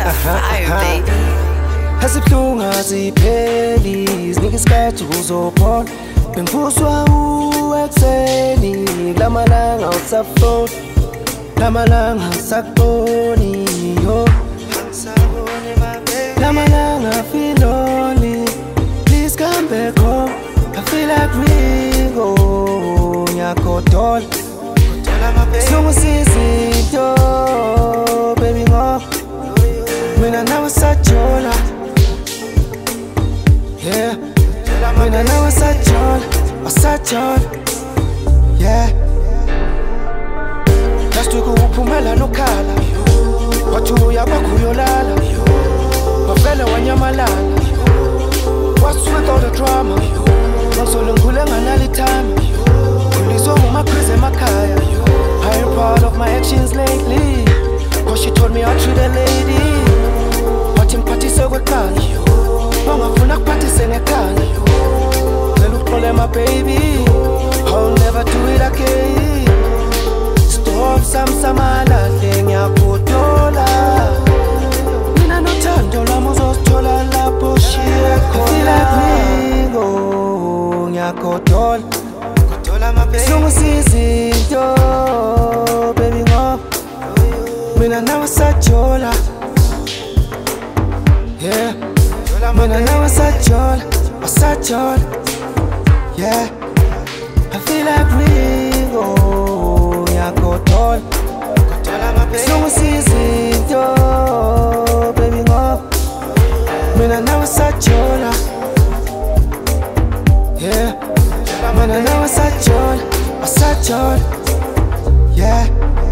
Fire, baby. Asibuhlungu azipheli, sinika isikhathi uzophola. Bengifuswa ekuseni, kulamalanga usafoni, kulamalanga usakuboni yo. Kulamalanga I feel lonely, please come back home. I feel like Ringo, ngiyagodola. Singisiza into, baby ngoba mina nawe sajola. Yeah, mina nawe sajola, yeah. Last week uphumela nokhala, wathi uyabakho uyolala, wavele wanyamalala. What's with all the drama? Ngizolo ngkhule nganali time, kuliswa ngumakhrizi emakhaya. I ain't proud of my actions lately, cause she told me I treat a lady. Wathi ngiphathise kwekhaya, bangafuna kuphathise ngekhaya. Ngicela uxole my baby, I'll never do it again. Stop samalahle ngiyagodola. Mina nothando lwami uzosithola lapho shiye khona. I feel like Ringo, ngiyagodola. Singisiza into, baby ngoba mina nawe sajola. Yeah, mina nawe sajola, yeah. I feel like Ringo, ngiyagodola. Singisiza into, baby ngoba mina nawe sajola. Yeah, mina nawe sajola, yeah.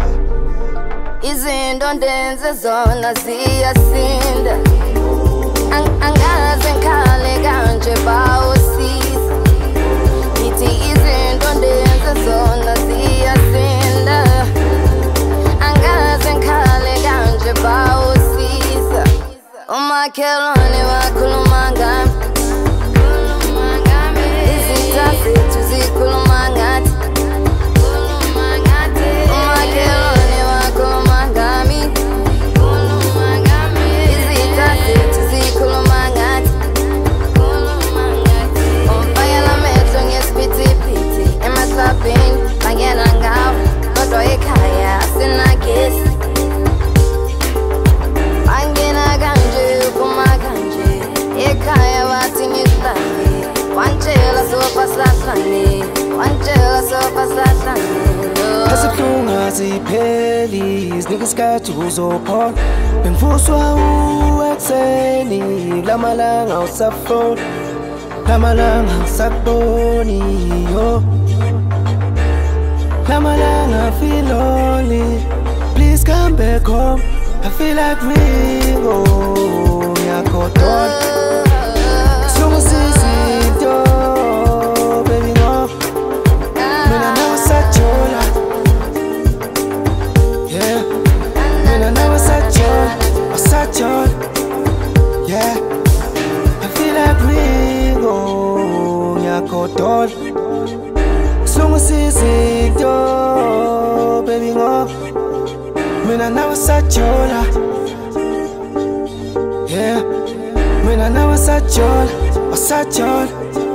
Izinto ndenze zona ziyasinda, angaze ngikhale kanje bawusiza. Ngithi izinto ndenze zona ziyasinda, angaze ngikhale kanje bawusiza. Umakhelwane wakhuluma ngami, izitha zethu zikhuluma ngathi. Umakhelwane wakhuluma ngami, izitha zethu zikhuluma ngathi. Umfakela amehlo ngesiphithiphithi, emaclubhini bangena ngawo, kodwa ekhaya asinagesi. Bangena kanje uphuma kanje, ekhaya bathi nisihlale. Wantshela sofa silahlane, wantshela sofa silahlane. Asibuhlungu azipheli, sinika isikhathi uzophola. Bengifuswa ekuseni, kulamalanga usafoni, kulamalanga usakuboni yo. Kulamalanga I feel lonely, please come back home. I feel like Ringo, ngiyagodola. Singisiza into, baby ngoba mina nawe sajola. Yeah, mina nawe sajola, yeah. I feel like Ringo, ngiyagodola. Singisiza into, baby ngoba mina nawe sajola. Yeah, mina nawe sajola,